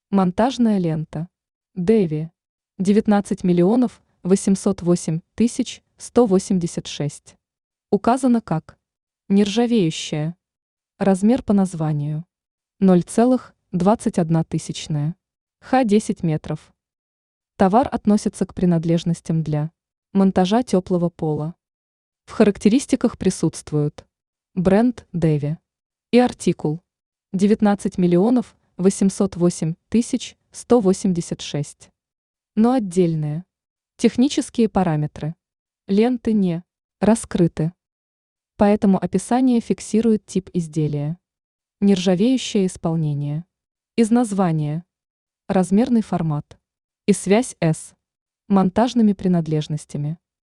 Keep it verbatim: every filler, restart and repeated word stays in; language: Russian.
Монтажная лента. Деви. девятнадцать миллионов восемьсот восемь тысяч сто восемьдесят шесть. Указано как нержавеющая. Размер по названию ноль целых двадцать одна тысячная. Х десять метров. Товар относится к принадлежностям для монтажа теплого пола. В характеристиках присутствуют бренд Деви и артикул девятнадцать миллионов восемьсот восемь тысяч сто восемьдесят шесть. Но отдельные технические параметры ленты не раскрыты. Поэтому описание фиксирует тип изделия. Нержавеющее исполнение. Из названия. Размерный формат. И связь с монтажными принадлежностями.